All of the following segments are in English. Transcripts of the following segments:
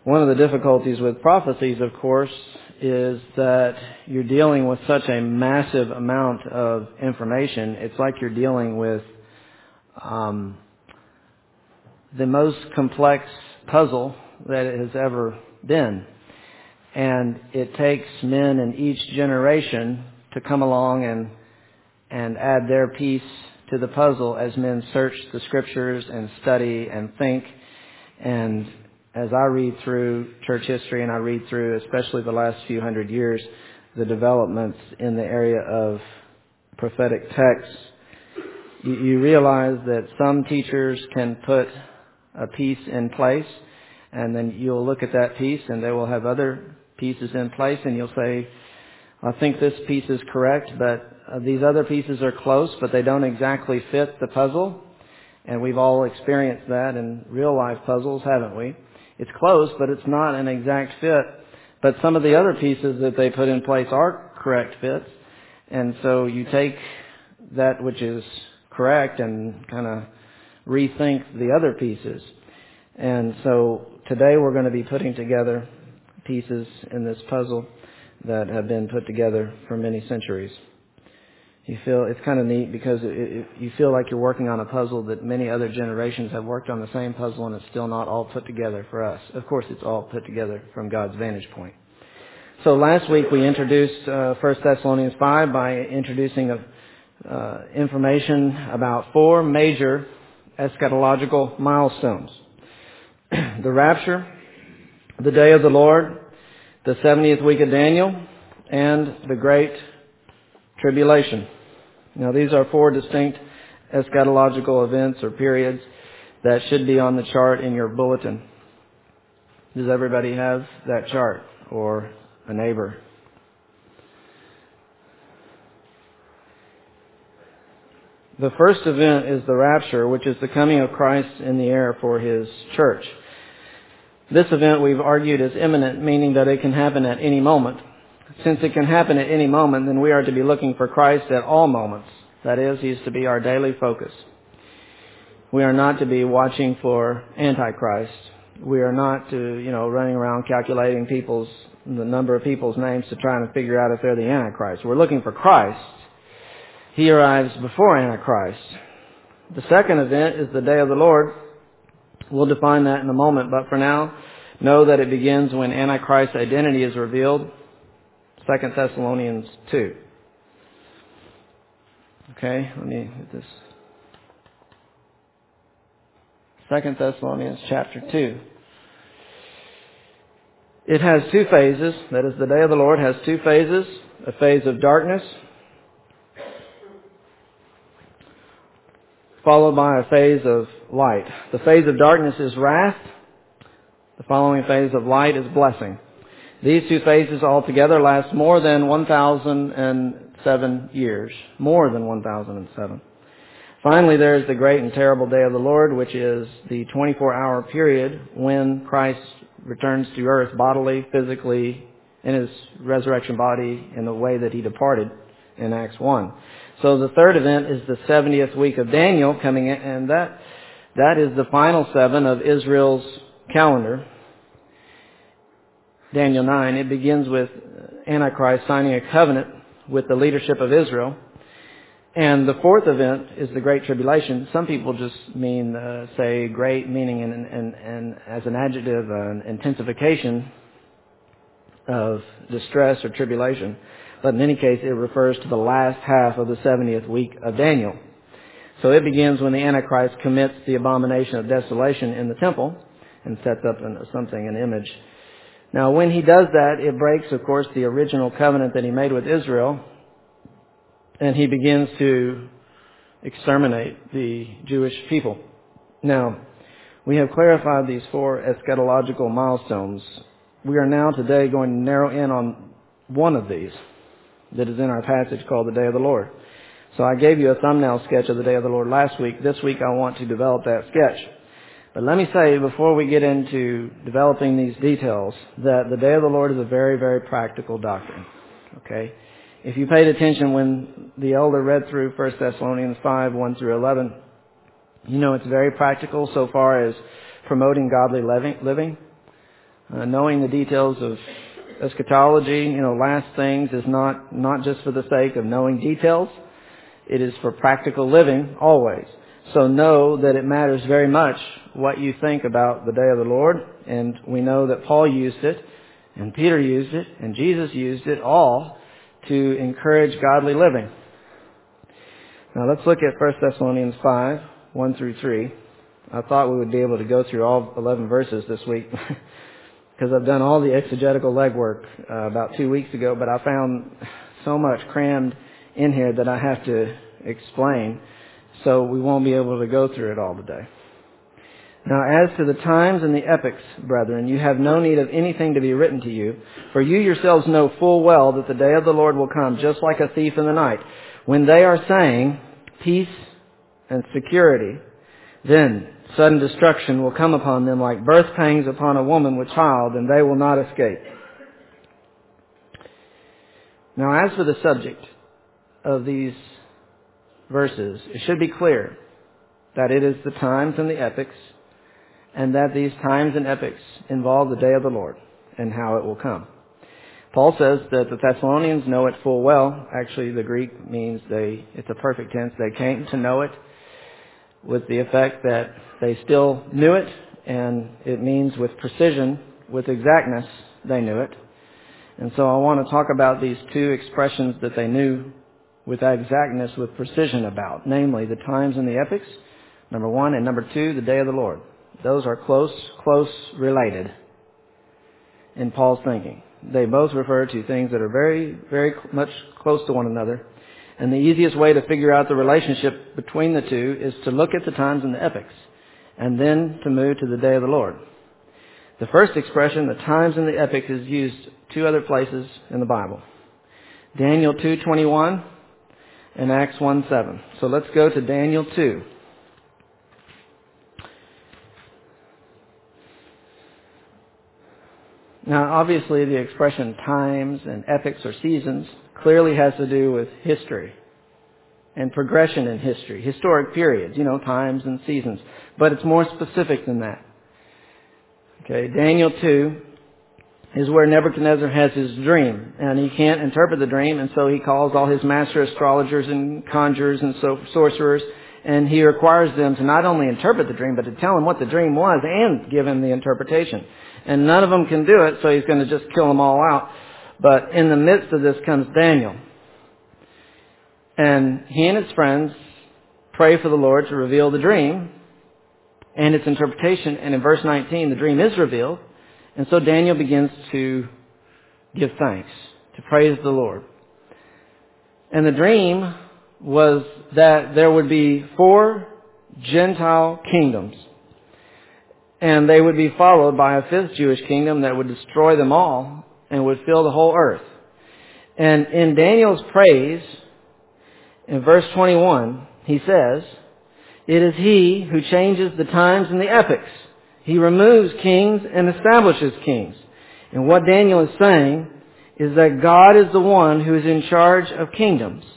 One of the difficulties with prophecies, of course, is that you're dealing with such a massive amount of information. It's like you're dealing with the most complex puzzle that it has ever been. And it takes men in each generation to come along and add their piece to the puzzle as men search the Scriptures and study and think. And as I read through church history and I read through, especially the last few hundred years, the developments in the area of prophetic texts, you realize that some teachers can put a piece in place, and then you'll look at that piece and they will have other pieces in place, and you'll say, I think this piece is correct, but these other pieces are close, but they don't exactly fit the puzzle. And we've all experienced that in real life puzzles, haven't we? It's close, but it's not an exact fit. But some of the other pieces that they put in place are correct fits. And so you take that which is correct and kind of rethink the other pieces. And so today we're going to be putting together pieces in this puzzle that have been put together for many centuries. You feel it's kind of neat because you feel like you're working on a puzzle that many other generations have worked on the same puzzle, and it's still not all put together for us. Of course, it's all put together from God's vantage point. So last week we introduced 1 Thessalonians 5 by introducing information about 4 major eschatological milestones. The rapture, the day of the Lord, the 70th week of Daniel, and the Great Tribulation. Now, these are 4 distinct eschatological events or periods that should be on the chart in your bulletin. Does everybody have that chart or a neighbor? The first event is the rapture, which is the coming of Christ in the air for His church. This event we've argued is imminent, meaning that it can happen at any moment. Since it can happen at any moment, then we are to be looking for Christ at all moments. That is, He is to be our daily focus. We are not to be watching for Antichrist. We are not to, running around calculating the number of people's names to try and figure out if they're the Antichrist. We're looking for Christ. He arrives before Antichrist. The second event is the day of the Lord. We'll define that in a moment, but for now, know that it begins when Antichrist's identity is revealed. 2 Thessalonians 2. Okay, let me get this. 2 Thessalonians chapter 2. It has 2 phases. That is, the day of the Lord has 2 phases. A phase of darkness, followed by a phase of light. The phase of darkness is wrath. The following phase of light is blessing. These 2 phases altogether last more than 1,007 years. More than 1,007. Finally, there is the great and terrible day of the Lord, which is the 24-hour period when Christ returns to earth bodily, physically, in His resurrection body in the way that He departed in Acts 1. So the third event is the 70th week of Daniel coming in, and that is the final 7 of Israel's calendar. Daniel 9, it begins with Antichrist signing a covenant with the leadership of Israel. And the fourth event is the Great Tribulation. Some people just say great, meaning and as an adjective, an intensification of distress or tribulation. But in any case, it refers to the last half of the 70th week of Daniel. So it begins when the Antichrist commits the abomination of desolation in the temple and sets up an image. Now, when he does that, it breaks, of course, the original covenant that he made with Israel, and he begins to exterminate the Jewish people. Now, we have clarified these 4 eschatological milestones. We are now today going to narrow in on one of these that is in our passage called the Day of the Lord. So I gave you a thumbnail sketch of the Day of the Lord last week. This week I want to develop that sketch. But let me say, before we get into developing these details, that the Day of the Lord is a very, very practical doctrine. Okay? If you paid attention when the elder read through 1 Thessalonians 5, 1 through 11, you know it's very practical so far as promoting godly living. Knowing the details of eschatology, last things, is not just for the sake of knowing details. It is for practical living always. So know that it matters very much what you think about the day of the Lord. And we know that Paul used it, and Peter used it, and Jesus used it all to encourage godly living. Now let's look at 1 Thessalonians 5, 1 through 3. I thought we would be able to go through all 11 verses this week because I've done all the exegetical legwork about 2 weeks ago, but I found so much crammed in here that I have to explain, so we won't be able to go through it all today. Now, as to the times and the epochs, brethren, you have no need of anything to be written to you, for you yourselves know full well that the day of the Lord will come just like a thief in the night. When they are saying peace and security, then sudden destruction will come upon them like birth pangs upon a woman with child, and they will not escape. Now, as for the subject of these verses, it should be clear that it is the times and the epochs, and that these times and epochs involve the day of the Lord and how it will come. Paul says that the Thessalonians know it full well. Actually, the Greek means it's a perfect tense. They came to know it with the effect that they still knew it, and it means with precision, with exactness, they knew it. And so I want to talk about these two expressions that they knew with exactness, with precision about, namely the times and the epochs, number one, and number two, the day of the Lord. Those are close related in Paul's thinking. They both refer to things that are very, very much close to one another. And the easiest way to figure out the relationship between the two is to look at the times and the epochs, and then to move to the day of the Lord. The first expression, the times and the epochs, is used two other places in the Bible. Daniel 2:21 and Acts 1:7. So let's go to Daniel 2. Now, obviously, the expression times and epochs or seasons clearly has to do with history and progression in history, historic periods, times and seasons. But it's more specific than that. Okay, Daniel 2 is where Nebuchadnezzar has his dream, and he can't interpret the dream, and so he calls all his master astrologers and conjurers and sorcerers, and he requires them to not only interpret the dream, but to tell him what the dream was and give him the interpretation. And none of them can do it, so he's going to just kill them all out. But in the midst of this comes Daniel. And he and his friends pray for the Lord to reveal the dream and its interpretation. And in verse 19, the dream is revealed. And so Daniel begins to give thanks, to praise the Lord. And the dream was that there would be 4 Gentile kingdoms. And they would be followed by a 5th Jewish kingdom that would destroy them all and would fill the whole earth. And in Daniel's praise, in verse 21, he says, "It is He who changes the times and the epochs. He removes kings and establishes kings." And what Daniel is saying is that God is the one who is in charge of kingdoms.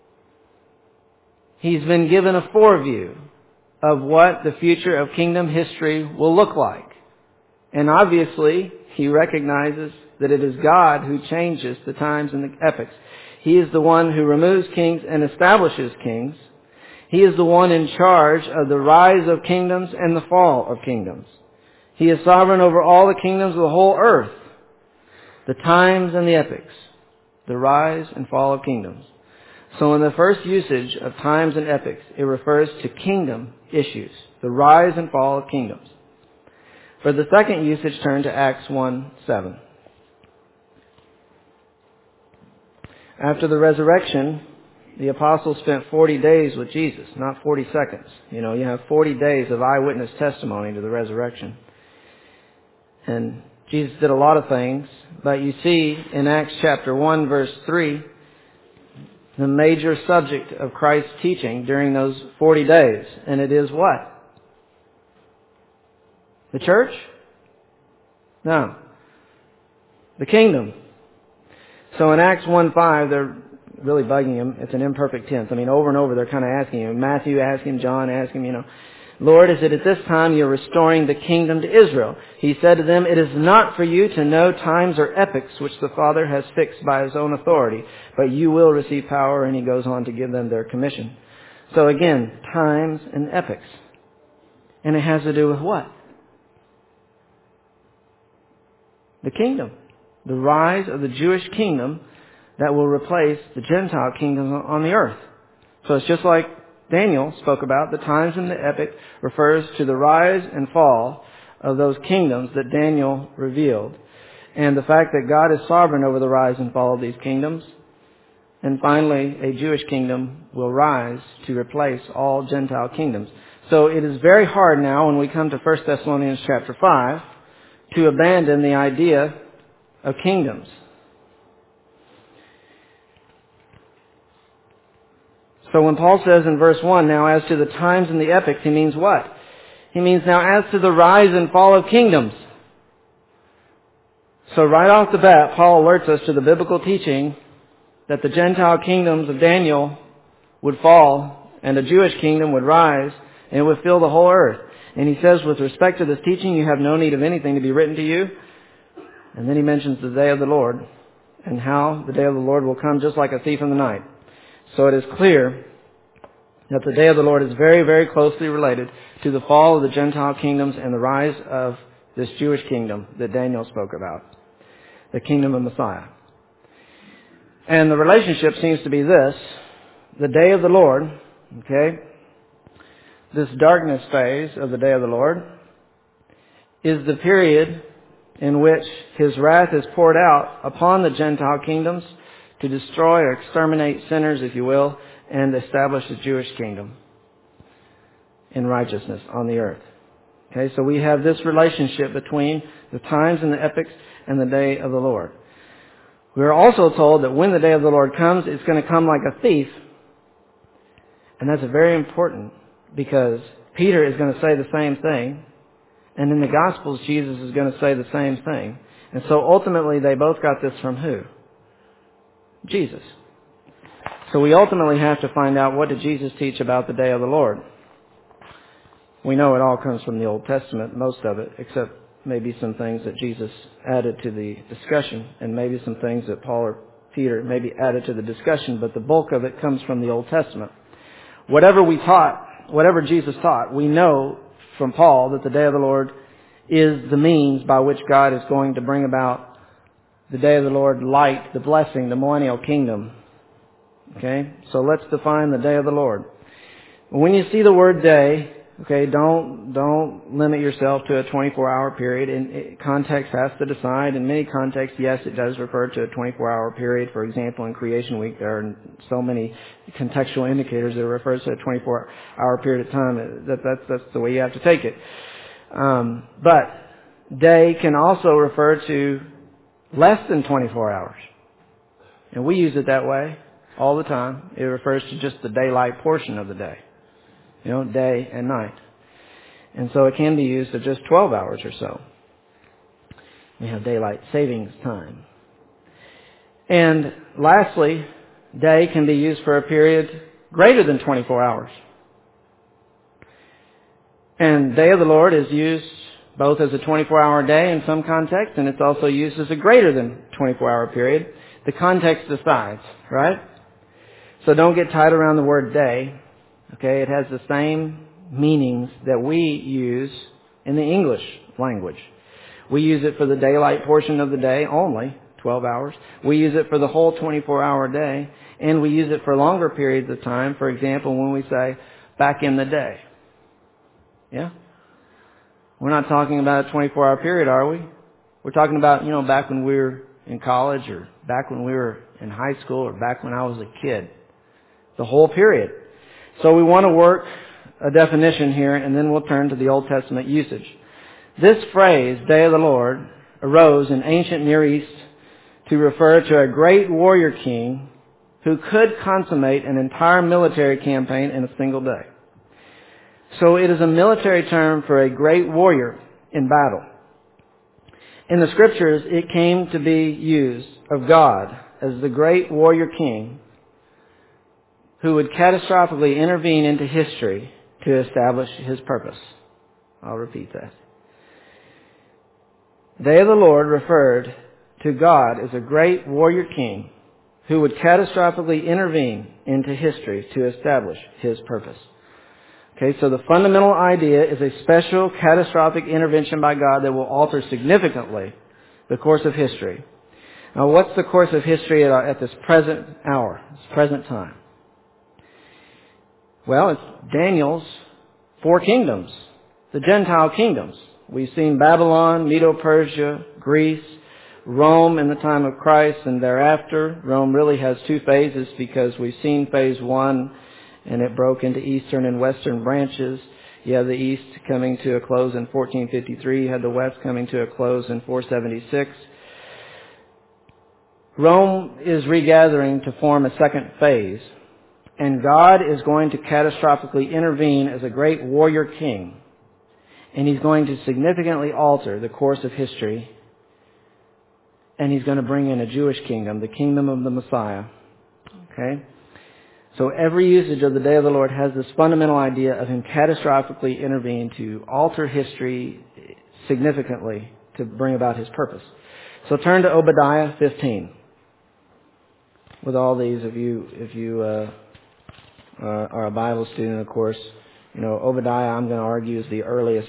He's been given a foreview of what the future of kingdom history will look like. And obviously, he recognizes that it is God who changes the times and the epochs. He is the one who removes kings and establishes kings. He is the one in charge of the rise of kingdoms and the fall of kingdoms. He is sovereign over all the kingdoms of the whole earth. The times and the epochs, the rise and fall of kingdoms. So in the first usage of times and epochs, it refers to kingdom issues, the rise and fall of kingdoms. For the second usage, turn to Acts 1:7. After the resurrection, the apostles spent 40 days with Jesus, not 40 seconds. You have 40 days of eyewitness testimony to the resurrection. And Jesus did a lot of things, but you see in Acts chapter 1, verse 3, the major subject of Christ's teaching during those 40 days. And it is what? The church? No. The kingdom. So in Acts 1:5, they're really bugging him. It's an imperfect tense. Over and over they're kind of asking him. Matthew asked him, John asked him, Lord, is it at this time you are restoring the kingdom to Israel? He said to them, it is not for you to know times or epochs which the Father has fixed by his own authority, but you will receive power, and he goes on to give them their commission. So again, times and epochs. And it has to do with what? The kingdom. The rise of the Jewish kingdom that will replace the Gentile kingdom on the earth. So it's just like Daniel spoke about. The times and the epoch refers to the rise and fall of those kingdoms that Daniel revealed. And the fact that God is sovereign over the rise and fall of these kingdoms. And finally, a Jewish kingdom will rise to replace all Gentile kingdoms. So it is very hard now when we come to 1 Thessalonians chapter 5 to abandon the idea of kingdoms. So when Paul says in verse 1, now as to the times and the epochs, he means what? He means now as to the rise and fall of kingdoms. So right off the bat, Paul alerts us to the biblical teaching that the Gentile kingdoms of Daniel would fall and a Jewish kingdom would rise and it would fill the whole earth. And he says, with respect to this teaching, you have no need of anything to be written to you. And then he mentions the day of the Lord and how the day of the Lord will come just like a thief in the night. So it is clear that the day of the Lord is very, very closely related to the fall of the Gentile kingdoms and the rise of this Jewish kingdom that Daniel spoke about, the kingdom of Messiah. And the relationship seems to be this: the day of the Lord, okay, this darkness phase of the day of the Lord is the period in which his wrath is poured out upon the Gentile kingdoms to destroy or exterminate sinners, if you will, and establish a Jewish kingdom in righteousness on the earth. Okay, so we have this relationship between the times and the epochs and the day of the Lord. We are also told that when the day of the Lord comes, it's going to come like a thief. And that's very important because Peter is going to say the same thing. And in the Gospels, Jesus is going to say the same thing. And so ultimately, they both got this from who? Jesus. So we ultimately have to find out, what did Jesus teach about the day of the Lord? We know it all comes from the Old Testament, most of it, except maybe some things that Jesus added to the discussion, and maybe some things that Paul or Peter maybe added to the discussion, but the bulk of it comes from the Old Testament. Whatever Jesus taught, we know from Paul that the day of the Lord is the means by which God is going to bring about the day of the Lord, light, the blessing, the millennial kingdom. Okay? So let's define the day of the Lord. When you see the word day, okay, don't limit yourself to a 24-hour period. And context has to decide. In many contexts, yes, it does refer to a 24-hour period. For example, in Creation Week, there are so many contextual indicators that it refers to a 24-hour period of time. That's the way you have to take it. But day can also refer to less than 24 hours. And we use it that way all the time. It refers to just the daylight portion of the day. You know, day and night. And so it can be used of just 12 hours or so. We have daylight savings time. And lastly, day can be used for a period greater than 24 hours. And day of the Lord is used both as a 24-hour day in some context, and it's also used as a greater than 24-hour period. The context decides, right? So don't get tied around the word day. Okay, it has the same meanings that we use in the English language. We use it for the daylight portion of the day only, 12 hours. We use it for the whole 24-hour day, and we use it for longer periods of time. For example, when we say, back in the day. Yeah? We're not talking about a 24-hour period, are we? We're talking about, back when we were in college, or back when we were in high school, or back when I was a kid. The whole period. So we want to work a definition here, and then we'll turn to the Old Testament usage. This phrase, Day of the Lord, arose in ancient Near East to refer to a great warrior king who could consummate an entire military campaign in a single day. So it is a military term for a great warrior in battle. In the Scriptures, it came to be used of God as the great warrior king who would catastrophically intervene into history to establish His purpose. I'll repeat that. The day of the Lord referred to God as a great warrior king who would catastrophically intervene into history to establish His purpose. Okay, so the fundamental idea is a special catastrophic intervention by God that will alter significantly the course of history. Now, what's the course of history at this present hour, this present time? Well, it's Daniel's 4 kingdoms, the Gentile kingdoms. We've seen Babylon, Medo-Persia, Greece, Rome in the time of Christ and thereafter. Rome really has 2 phases because we've seen phase 1 and it broke into eastern and western branches. You have the east coming to a close in 1453. You had the west coming to a close in 476. Rome is regathering to form a second phase, and God is going to catastrophically intervene as a great warrior king, and He's going to significantly alter the course of history, and He's going to bring in a Jewish kingdom, the kingdom of the Messiah. Okay? So every usage of the day of the Lord has this fundamental idea of Him catastrophically intervening to alter history significantly to bring about His purpose. So turn to Obadiah 15. With all these, if you are a Bible student, of course, you know, Obadiah, I'm going to argue, is the earliest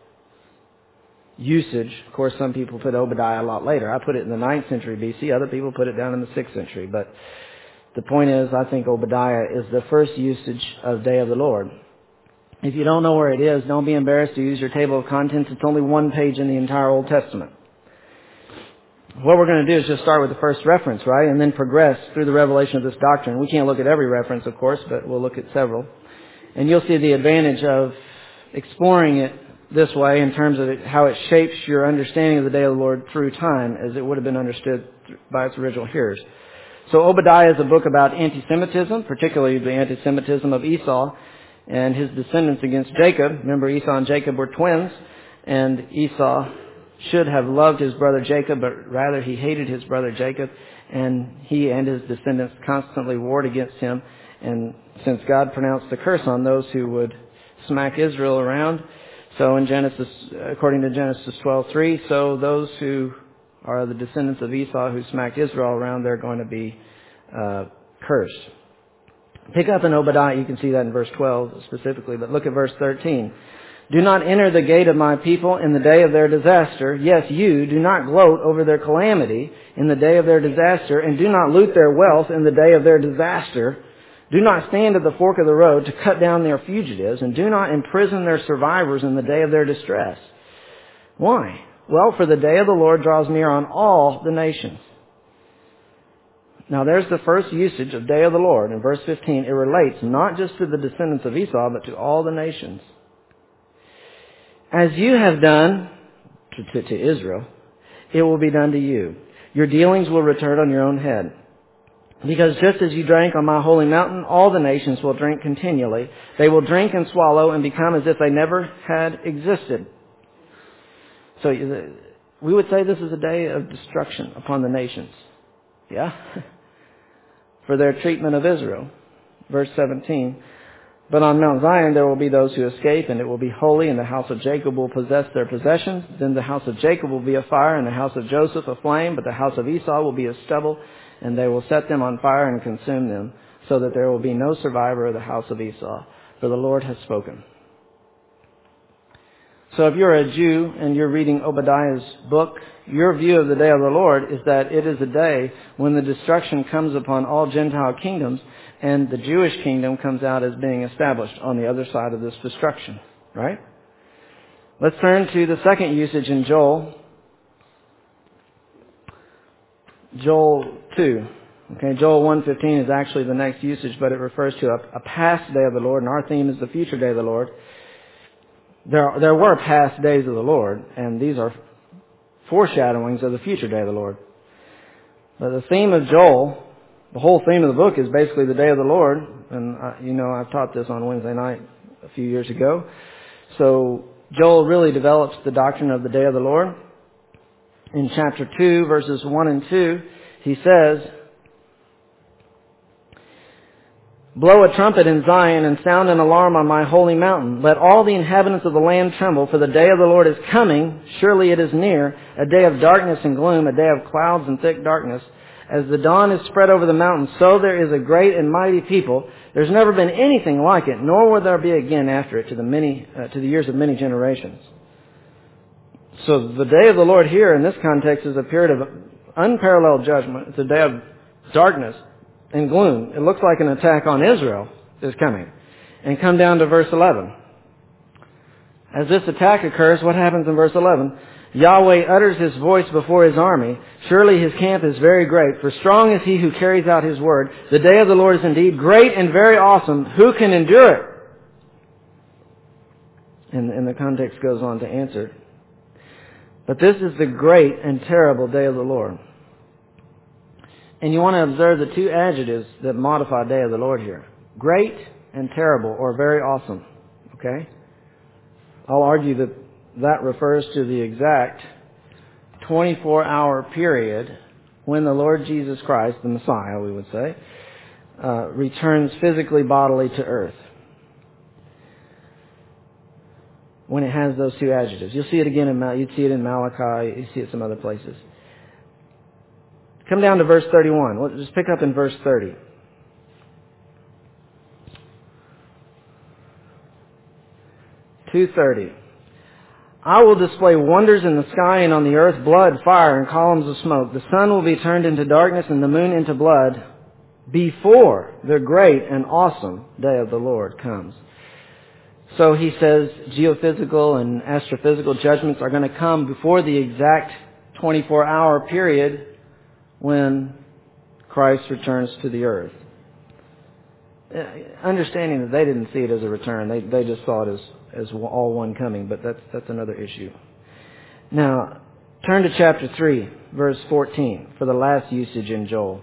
usage. Of course, some people put Obadiah a lot later. I put it in the 9th century BC. Other people put it down in the 6th century. But the point is, I think Obadiah is the first usage of Day of the Lord. If you don't know where it is, don't be embarrassed to use your table of contents. It's only 1 page in the entire Old Testament. What we're going to do is just start with the first reference, right? And then progress through the revelation of this doctrine. We can't look at every reference, of course, but we'll look at several. And you'll see the advantage of exploring it this way in terms of how it shapes your understanding of the day of the Lord through time as it would have been understood by its original hearers. So Obadiah is a book about anti-Semitism, particularly the anti-Semitism of Esau and his descendants against Jacob. Remember, Esau and Jacob were twins, and Esau should have loved his brother Jacob, but rather he hated his brother Jacob, and he and his descendants constantly warred against him. And since God pronounced the curse on those who would smack Israel around, so in Genesis, according to Genesis 12:3, so those who are the descendants of Esau who smacked Israel around, they're going to be cursed. Pick up in Obadiah, you can see that in verse 12 specifically, but look at verse 13. Do not enter the gate of my people in the day of their disaster. Yes, you do not gloat over their calamity in the day of their disaster, and do not loot their wealth in the day of their disaster. Do not stand at the fork of the road to cut down their fugitives, and do not imprison their survivors in the day of their distress. Why? Well, for the day of the Lord draws near on all the nations. Now there's the first usage of day of the Lord. In verse 15, it relates not just to the descendants of Esau, but to all the nations. As you have done to Israel, it will be done to you. Your dealings will return on your own head. Because just as you drank on my holy mountain, all the nations will drink continually. They will drink and swallow and become as if they never had existed. So we would say this is a day of destruction upon the nations. Yeah? For their treatment of Israel. Verse 17. But on Mount Zion there will be those who escape, and it will be holy, and the house of Jacob will possess their possessions. Then the house of Jacob will be a fire, and the house of Joseph a flame, but the house of Esau will be a stubble, and they will set them on fire and consume them, so that there will be no survivor of the house of Esau. For the Lord has spoken. So if you're a Jew and you're reading Obadiah's book, your view of the day of the Lord is that it is a day when the destruction comes upon all Gentile kingdoms, and the Jewish kingdom comes out as being established on the other side of this destruction. Right? Let's turn to the second usage in Joel. Joel 2. Okay, Joel 1:15 is actually the next usage, but it refers to a past day of the Lord, and our theme is the future day of the Lord. There were past days of the Lord, and these are foreshadowings of the future day of the Lord. But the theme of Joel, the whole theme of the book is basically the day of the Lord. And, I've taught this on Wednesday night a few years ago. So Joel really develops the doctrine of the day of the Lord. In chapter 2, verses 1 and 2, he says, Blow a trumpet in Zion and sound an alarm on my holy mountain. Let all the inhabitants of the land tremble, for the day of the Lord is coming. Surely it is near, a day of darkness and gloom, a day of clouds and thick darkness. As the dawn is spread over the mountains, so there is a great and mighty people. There's never been anything like it, nor will there be again after it to the years of many generations. So the day of the Lord here in this context is a period of unparalleled judgment. It's a day of darkness and gloom. It looks like an attack on Israel is coming. And come down to verse 11. As this attack occurs, what happens in verse 11? Yahweh utters his voice before his army. Surely his camp is very great, for strong is he who carries out his word. The day of the Lord is indeed great and very awesome. Who can endure it? And the context goes on to answer. But this is the great and terrible day of the Lord. And you want to observe the two adjectives that modify day of the Lord here. Great and terrible, or very awesome. Okay? I'll argue that that refers to the exact 24-hour period when the Lord Jesus Christ, the Messiah, we would say, returns physically, bodily to earth. When it has those two adjectives. You'll see it again you'd see it in Malachi, you see it some other places. Come down to verse 31. Let's just pick up in verse 30. (2:30). I will display wonders in the sky and on the earth, blood, fire, and columns of smoke. The sun will be turned into darkness and the moon into blood before the great and awesome day of the Lord comes. So he says geophysical and astrophysical judgments are going to come before the exact 24-hour period when Christ returns to the earth. Understanding that they didn't see it as a return. They just saw it as all one coming, but that's another issue. Now, turn to chapter 3, verse 14, for the last usage in Joel.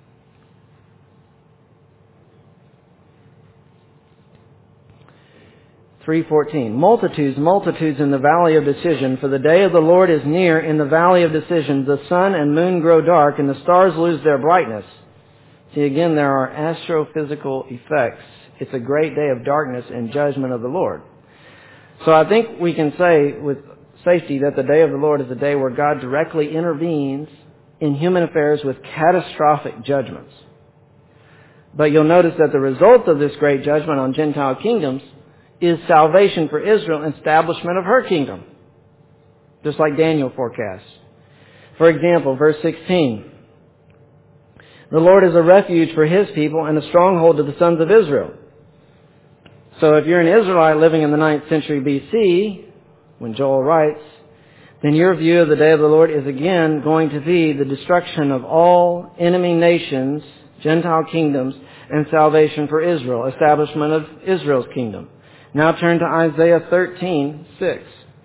3:14. Multitudes in the valley of decision, for the day of the Lord is near in the valley of decision. The sun and moon grow dark, and the stars lose their brightness. See, again, there are astrophysical effects. It's a great day of darkness and judgment of the Lord. So I think we can say with safety that the day of the Lord is a day where God directly intervenes in human affairs with catastrophic judgments. But you'll notice that the result of this great judgment on Gentile kingdoms is salvation for Israel and establishment of her kingdom. Just like Daniel forecasts. For example, verse 16. The Lord is a refuge for His people and a stronghold to the sons of Israel. So if you're an Israelite living in the 9th century BC, when Joel writes, then your view of the day of the Lord is again going to be the destruction of all enemy nations, Gentile kingdoms, and salvation for Israel, establishment of Israel's kingdom. Now turn to Isaiah 13:6.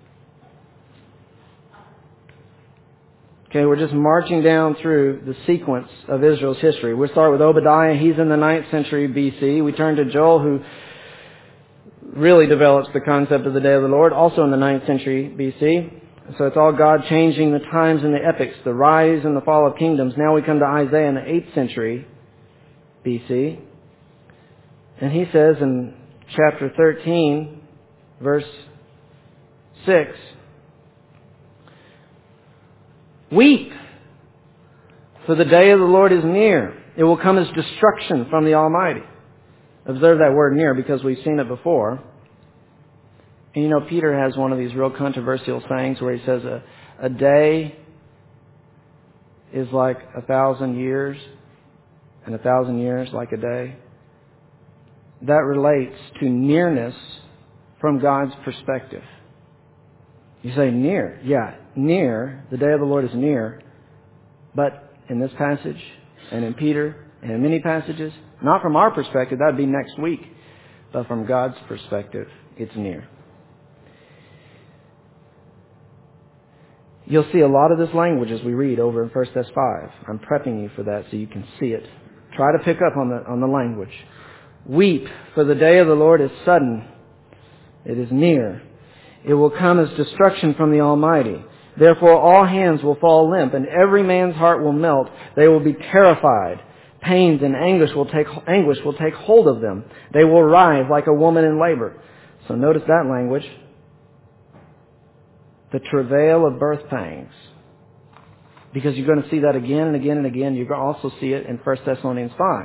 Okay, we're just marching down through the sequence of Israel's history. We'll start with Obadiah. He's in the 9th century BC. We turn to Joel, who really develops the concept of the day of the Lord, also in the 9th century BC. So it's all God changing the times and the epochs, the rise and the fall of kingdoms. Now we come to Isaiah in the 8th century BC. And he says in chapter 13, verse 6, weep, for the day of the Lord is near. It will come as destruction from the Almighty. Observe that word near because we've seen it before. And you know, Peter has one of these real controversial sayings where he says a day is like 1,000 years and 1,000 years like a day. That relates to nearness from God's perspective. You say near. Yeah, near. The day of the Lord is near. But in this passage and in Peter and in many passages, not from our perspective, that would be next week. But from God's perspective, it's near. You'll see a lot of this language as we read over in 1 Thess 5. I'm prepping you for that so you can see it. Try to pick up on the language. Weep, for the day of the Lord is sudden. It is near. It will come as destruction from the Almighty. Therefore all hands will fall limp, and every man's heart will melt. They will be terrified. Pains and anguish will take hold of them. They will writhe like a woman in labor. So notice that language. The travail of birth pangs. Because you're going to see that again and again and again. You're going to also see it in 1 Thessalonians 5.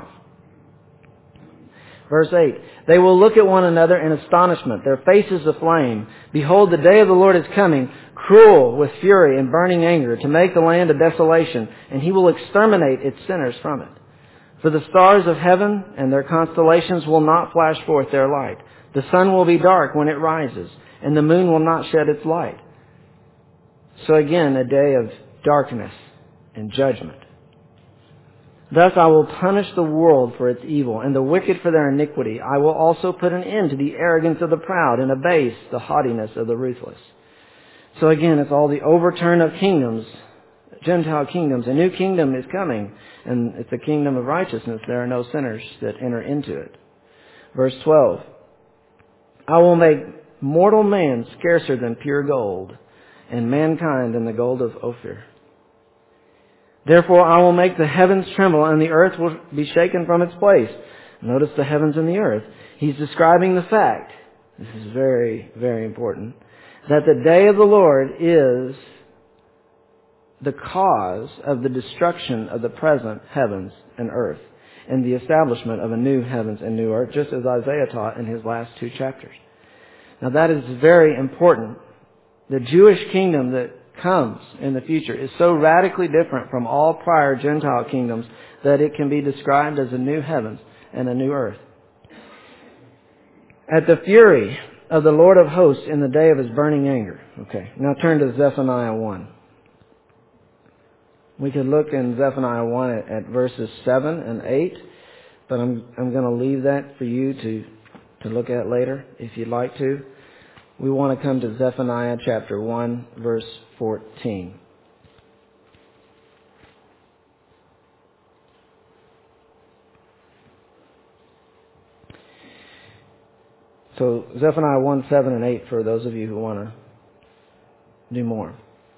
Verse 8, they will look at one another in astonishment, their faces aflame. Behold, the day of the Lord is coming, cruel with fury and burning anger, to make the land a desolation, and He will exterminate its sinners from it. For the stars of heaven and their constellations will not flash forth their light. The sun will be dark when it rises, and the moon will not shed its light. So again, a day of darkness and judgment. Thus I will punish the world for its evil, and the wicked for their iniquity. I will also put an end to the arrogance of the proud, and abase the haughtiness of the ruthless. So again, it's all the overturn of kingdoms, Gentile kingdoms. A new kingdom is coming, and it's a kingdom of righteousness. There are no sinners that enter into it. Verse 12, I will make mortal man scarcer than pure gold, and mankind than the gold of Ophir. Therefore I will make the heavens tremble, and the earth will be shaken from its place. Notice the heavens and the earth. He's describing the fact, this is very, very important, that the day of the Lord is the cause of the destruction of the present heavens and earth, and the establishment of a new heavens and new earth, just as Isaiah taught in his last 2 chapters. Now that is very important. The Jewish kingdom that comes in the future is so radically different from all prior Gentile kingdoms that it can be described as a new heavens and a new earth. At the fury of the Lord of hosts in the day of His burning anger. Okay, now turn to Zephaniah 1. We could look in Zephaniah 1 at verses 7 and 8, but I'm going to leave that for you to look at later if you'd like to. We want to come to Zephaniah chapter 1, verse 14. So Zephaniah 1, 7, and 8 for those of you who want to do more.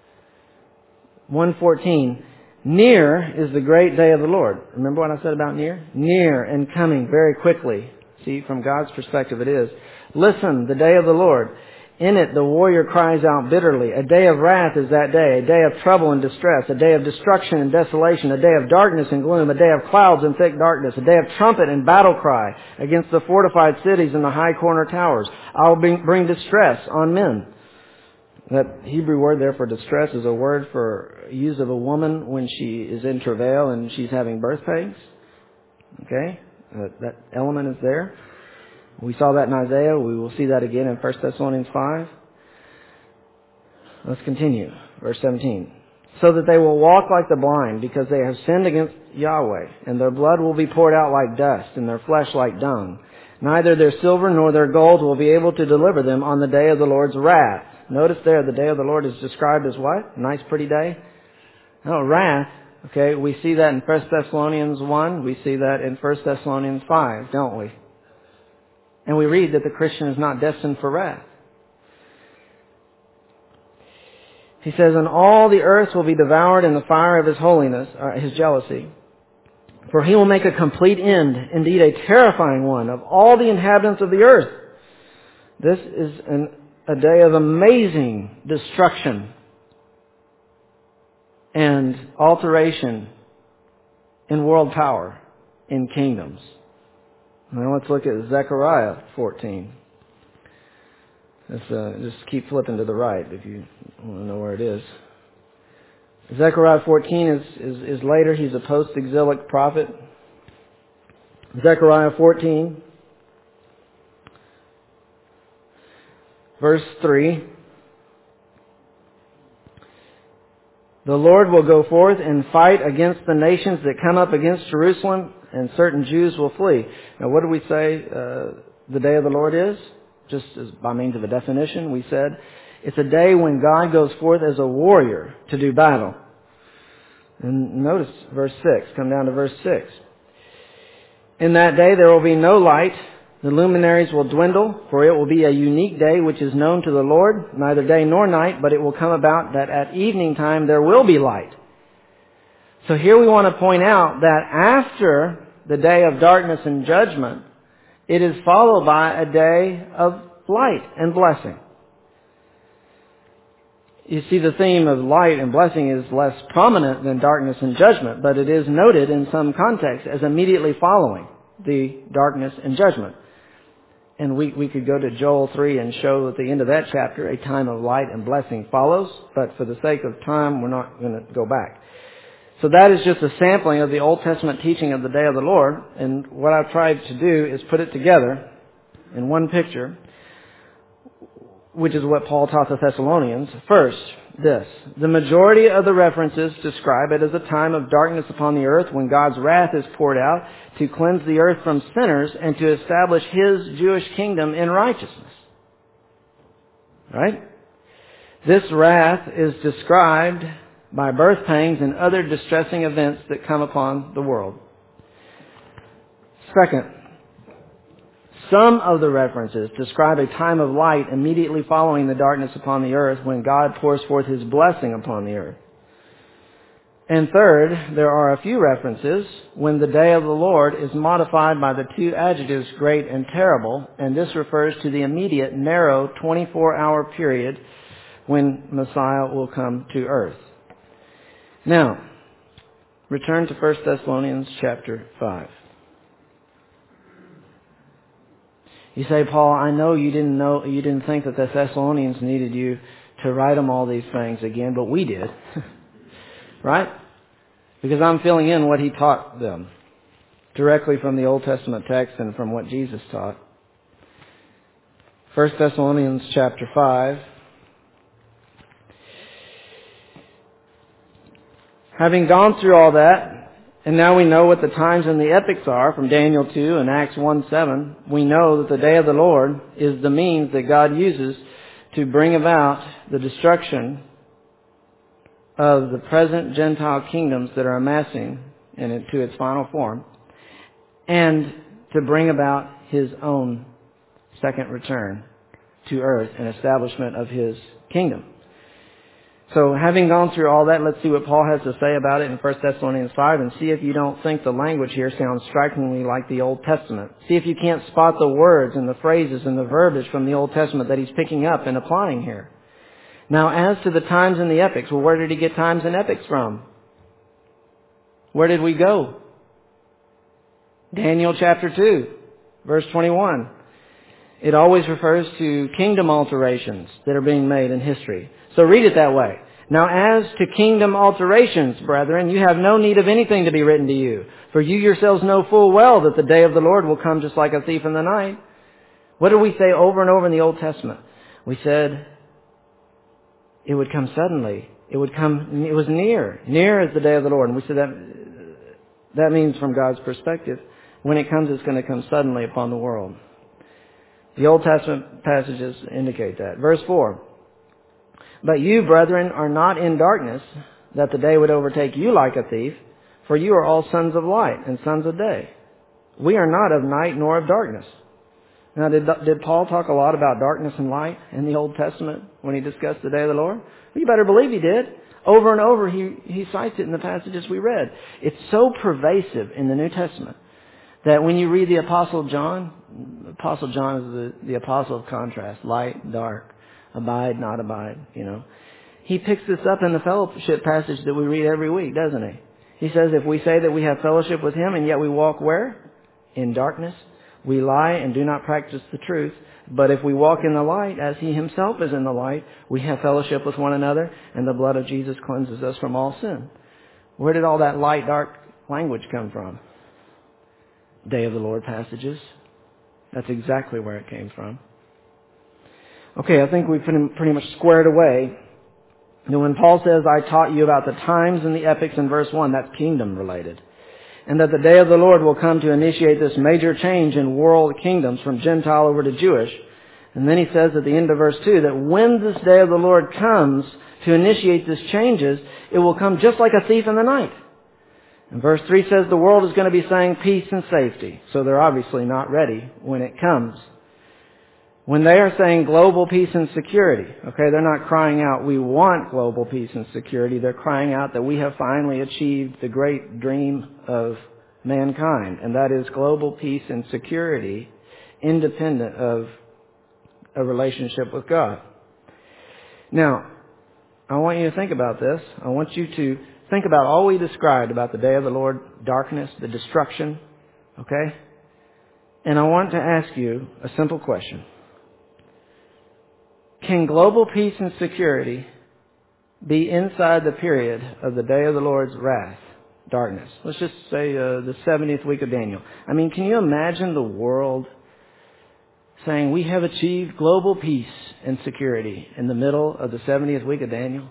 1:14, near is the great day of the Lord. Remember what I said about near? Near and coming very quickly. See, from God's perspective it is. Listen, the day of the Lord. In it the warrior cries out bitterly. A day of wrath is that day, a day of trouble and distress, a day of destruction and desolation, a day of darkness and gloom, a day of clouds and thick darkness, a day of trumpet and battle cry against the fortified cities and the high corner towers. I will bring distress on men. That Hebrew word there for distress is a word for use of a woman when she is in travail and she's having birth pains. Okay? That element is there. We saw that in Isaiah. We will see that again in 1 Thessalonians 5. Let's continue. Verse 17. So that they will walk like the blind, because they have sinned against Yahweh, and their blood will be poured out like dust, and their flesh like dung. Neither their silver nor their gold will be able to deliver them on the day of the Lord's wrath. Notice there, the day of the Lord is described as what? Nice, pretty day? No, wrath. Okay, we see that in 1 Thessalonians 1. We see that in 1 Thessalonians 5, don't we? And we read that the Christian is not destined for wrath. He says, and all the earth will be devoured in the fire of His holiness, or His jealousy. For He will make a complete end, indeed a terrifying one, of all the inhabitants of the earth. This is a day of amazing destruction and alteration in world power, in kingdoms. Now let's look at Zechariah 14. Let's just keep flipping to the right if you want to know where it is. Zechariah 14 is later. He's a post-exilic prophet. Zechariah 14, verse 3. The Lord will go forth and fight against the nations that come up against Jerusalem, and certain Jews will flee. Now, what do we say the day of the Lord is? Just as by means of a definition, we said it's a day when God goes forth as a warrior to do battle. And notice verse 6. Come down to verse 6. In that day there will be no light. The luminaries will dwindle, for it will be a unique day which is known to the Lord, neither day nor night, but it will come about that at evening time there will be light. So here we want to point out that after the day of darkness and judgment, it is followed by a day of light and blessing. You see, the theme of light and blessing is less prominent than darkness and judgment, but it is noted in some contexts as immediately following the darkness and judgment. And we could go to Joel 3 and show at the end of that chapter a time of light and blessing follows, but for the sake of time, we're not going to go back. So that is just a sampling of the Old Testament teaching of the day of the Lord, and what I've tried to do is put it together in one picture, which is what Paul taught the Thessalonians. First, this. The majority of the references describe it as a time of darkness upon the earth when God's wrath is poured out to cleanse the earth from sinners and to establish His Jewish kingdom in righteousness. Right? This wrath is described by birth pangs and other distressing events that come upon the world. Second, some of the references describe a time of light immediately following the darkness upon the earth when God pours forth His blessing upon the earth. And third, there are a few references when the day of the Lord is modified by the two adjectives great and terrible, and this refers to the immediate, narrow, 24-hour period when Messiah will come to earth. Now, return to 1 Thessalonians chapter 5. You say, Paul, I know you didn't think that the Thessalonians needed you to write them all these things again, but we did. Right? Because I'm filling in what he taught them directly from the Old Testament text and from what Jesus taught. 1 Thessalonians chapter 5. Having gone through all that, and now we know what the times and the epochs are from Daniel 2 and Acts 1:7, we know that the day of the Lord is the means that God uses to bring about the destruction of the present Gentile kingdoms that are amassing to its final form, and to bring about His own second return to earth and establishment of His kingdom. So having gone through all that, let's see what Paul has to say about it in 1 Thessalonians 5 and see if you don't think the language here sounds strikingly like the Old Testament. See if you can't spot the words and the phrases and the verbiage from the Old Testament that he's picking up and applying here. Now, as to the times and the epochs, well, where did he get times and epochs from? Where did we go? Daniel chapter 2, verse 21. It always refers to kingdom alterations that are being made in history. So read it that way. Now, as to kingdom alterations, brethren, you have no need of anything to be written to you. For you yourselves know full well that the day of the Lord will come just like a thief in the night. What did we say over and over in the Old Testament? We said it would come suddenly. It was near. Near is the day of the Lord. And we said that means from God's perspective, when it comes, it's going to come suddenly upon the world. The Old Testament passages indicate that. Verse 4. But you, brethren, are not in darkness, that the day would overtake you like a thief, for you are all sons of light and sons of day. We are not of night nor of darkness. Now, did Paul talk a lot about darkness and light in the Old Testament when he discussed the day of the Lord? Well, you better believe he did. Over and over, he cites it in the passages we read. It's so pervasive in the New Testament that when you read the Apostle John is the apostle of contrast, light, dark, abide, not abide, He picks this up in the fellowship passage that we read every week, doesn't he? He says, if we say that we have fellowship with Him and yet we walk where? In darkness. We lie and do not practice the truth. But if we walk in the light, as He Himself is in the light, we have fellowship with one another, and the blood of Jesus cleanses us from all sin. Where did all that light, dark language come from? Day of the Lord passages. That's exactly where it came from. Okay, I think we've pretty much squared away. And when Paul says, I taught you about the times and the epochs in verse 1, that's kingdom related. And that the day of the Lord will come to initiate this major change in world kingdoms from Gentile over to Jewish. And then he says at the end of verse 2 that when this day of the Lord comes to initiate these changes, it will come just like a thief in the night. And verse 3 says the world is going to be saying peace and safety. So they're obviously not ready when it comes. When they are saying global peace and security, okay, they're not crying out, we want global peace and security. They're crying out that we have finally achieved the great dream of mankind, and that is global peace and security independent of a relationship with God. Now, I want you to think about this. I want you to think about all we described about the day of the Lord, darkness, the destruction, okay? And I want to ask you a simple question. Can global peace and security be inside the period of the day of the Lord's wrath, darkness? Let's just say the 70th week of Daniel. I mean, can you imagine the world saying we have achieved global peace and security in the middle of the 70th week of Daniel?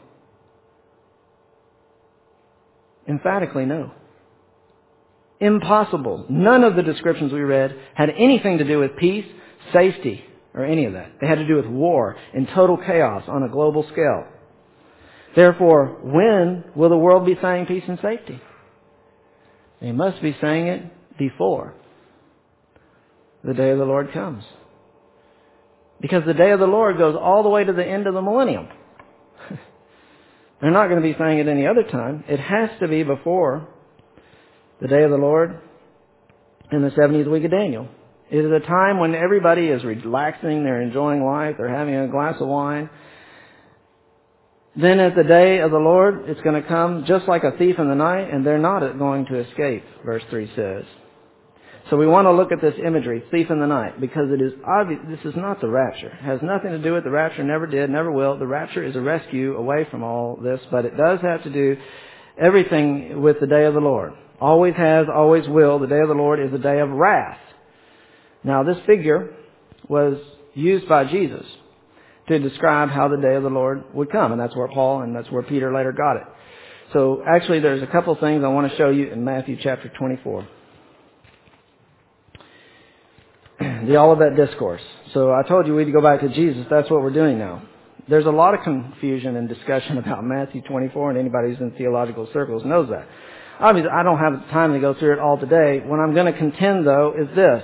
Emphatically no. Impossible. None of the descriptions we read had anything to do with peace, safety, or any of that. They had to do with war and total chaos on a global scale. Therefore, when will the world be saying peace and safety? They must be saying it before the day of the Lord comes. Because the day of the Lord goes all the way to the end of the millennium. They're not going to be saying it any other time. It has to be before the day of the Lord in the 70th week of Daniel. It is a time when everybody is relaxing, they're enjoying life, they're having a glass of wine. Then at the day of the Lord, it's going to come just like a thief in the night, and they're not going to escape, verse 3 says. So we want to look at this imagery, thief in the night, because it is obvious this is not the rapture. It has nothing to do with the rapture, never did, never will. The rapture is a rescue away from all this, but it does have to do everything with the day of the Lord. Always has, always will. The day of the Lord is a day of wrath. Now, this figure was used by Jesus to describe how the day of the Lord would come, and that's where Paul and that's where Peter later got it. So, actually, there's a couple things I want to show you in Matthew chapter 24. The Olivet Discourse. So, I told you we'd go back to Jesus. That's what we're doing now. There's a lot of confusion and discussion about Matthew 24, and anybody who's in theological circles knows that. Obviously, I don't have time to go through it all today. What I'm going to contend, though, is this.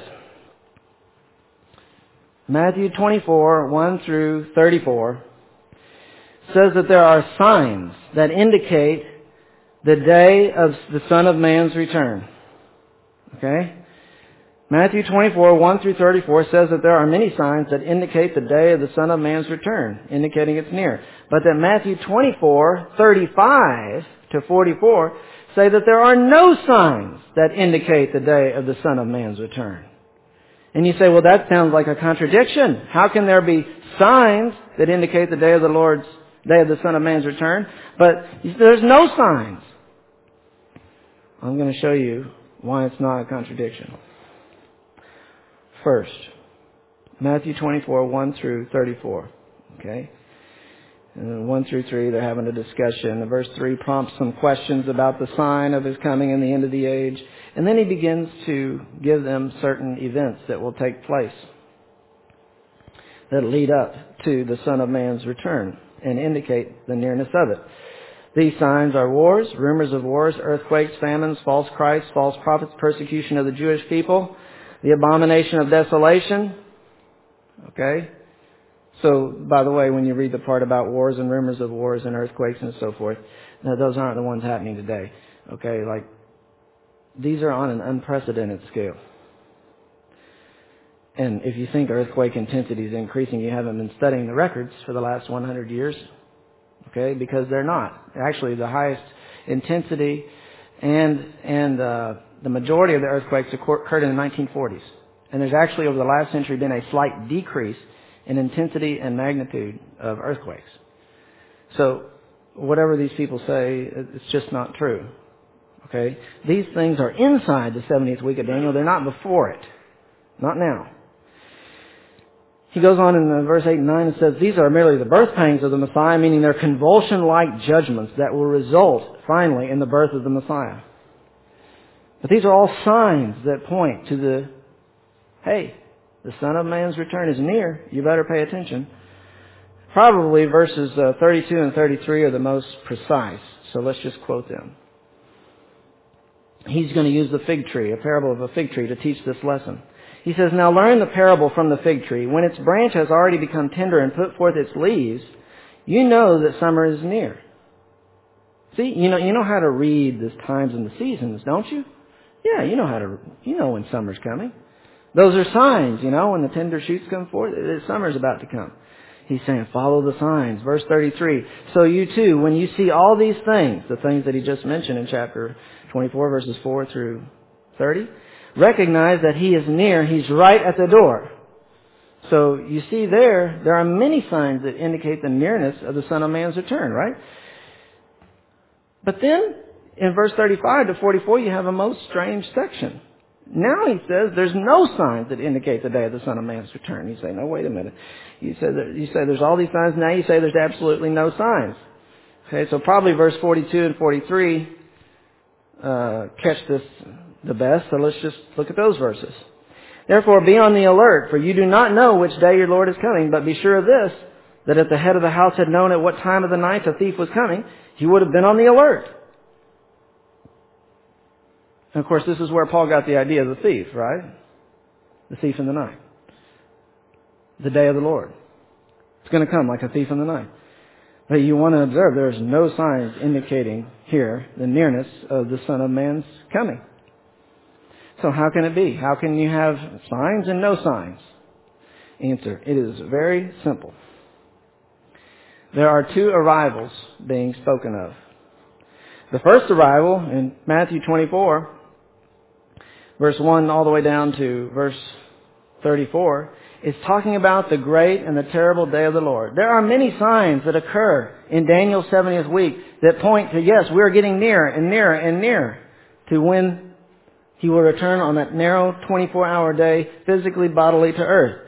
Matthew 24, 1 through 34, says that there are signs that indicate the day of the Son of Man's return. Okay? Matthew 24, 1 through 34 says that there are many signs that indicate the day of the Son of Man's return, indicating it's near. But that Matthew 24, 35 to 44 say that there are no signs that indicate the day of the Son of Man's return. And you say, well, that sounds like a contradiction. How can there be signs that indicate the day of the Lord's, day of the Son of Man's return, but there's no signs? I'm going to show you why it's not a contradiction. First, Matthew 24, 1 through 34. Okay? And then 1 through 3, they're having a discussion. Verse 3 prompts some questions about the sign of His coming and the end of the age. And then He begins to give them certain events that will take place that lead up to the Son of Man's return and indicate the nearness of it. These signs are wars, rumors of wars, earthquakes, famines, false Christs, false prophets, persecution of the Jewish people, the abomination of desolation. Okay? So, by the way, when you read the part about wars and rumors of wars and earthquakes and so forth, now those aren't the ones happening today. Okay? Like, these are on an unprecedented scale. And if you think earthquake intensity is increasing, you haven't been studying the records for the last 100 years. Okay? Because they're not. Actually, the highest intensity and the majority of the earthquakes occurred in the 1940s. And there's actually, over the last century, been a slight decrease in intensity and magnitude of earthquakes. So, whatever these people say, it's just not true. Okay? These things are inside the 70th week of Daniel. They're not before it. Not now. He goes on in verse 8 and 9 and says, these are merely the birth pangs of the Messiah, meaning they're convulsion-like judgments that will result, finally, in the birth of the Messiah. But these are all signs that point to the, hey, the Son of Man's return is near. You better pay attention. Probably verses 32 and 33 are the most precise. So let's just quote them. He's going to use the fig tree, a parable of a fig tree, to teach this lesson. He says, now learn the parable from the fig tree. When its branch has already become tender and put forth its leaves, you know that summer is near. See, you know how to read the times and the seasons, don't you? Yeah, you know when summer's coming. Those are signs, when the tender shoots come forth, summer's about to come. He's saying, follow the signs. Verse 33, so you too, when you see all these things, the things that he just mentioned in chapter 24, verses 4 through 30, recognize that he is near, he's right at the door. So you see there are many signs that indicate the nearness of the Son of Man's return, right? But then, in verse 35 to 44, you have a most strange section. Now he says there's no signs that indicate the day of the Son of Man's return. You say, no, wait a minute. You say there's all these signs. Now you say there's absolutely no signs. Okay, so probably verse 42 and 43 catch this the best. So let's just look at those verses. Therefore be on the alert, for you do not know which day your Lord is coming. But be sure of this, that if the head of the house had known at what time of the night the thief was coming, he would have been on the alert. And of course, this is where Paul got the idea of the thief, right? The thief in the night. The day of the Lord. It's going to come like a thief in the night. But you want to observe there's no signs indicating here the nearness of the Son of Man's coming. So how can it be? How can you have signs and no signs? Answer, it is very simple. There are two arrivals being spoken of. The first arrival in Matthew 24, verse 1 all the way down to verse 34, is talking about the great and the terrible day of the Lord. There are many signs that occur in Daniel's 70th week that point to, yes, we're getting nearer and nearer and nearer to when he will return on that narrow 24-hour day, physically, bodily to earth.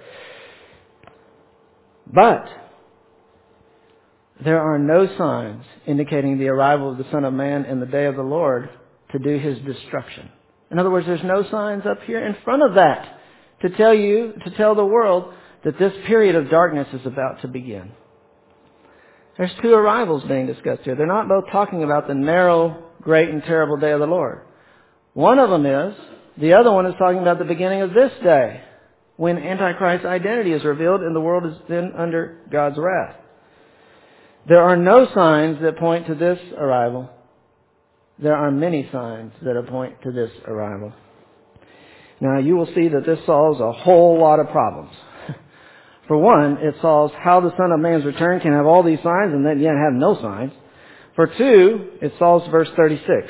But there are no signs indicating the arrival of the Son of Man in the day of the Lord to do his destruction. In other words, there's no signs up here in front of that to tell the world that this period of darkness is about to begin. There's two arrivals being discussed here. They're not both talking about the narrow, great, and terrible day of the Lord. One of them is, the other one is talking about the beginning of this day, when Antichrist's identity is revealed and the world is then under God's wrath. There are no signs that point to this arrival. There are many signs that point to this arrival. Now, you will see that this solves a whole lot of problems. For one, it solves how the Son of Man's return can have all these signs and then yet have no signs. For two, it solves verse 36.